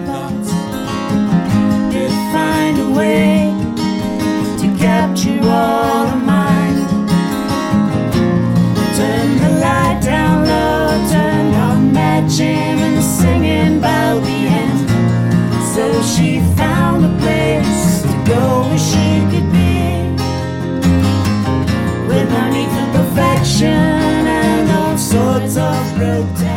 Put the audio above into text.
thoughts to find a way to capture all of mine. Turn the light down low, turned on Mad Jim and the singing about the end. So she found a place to go where she could be, with no need for perfection and all sorts of protest.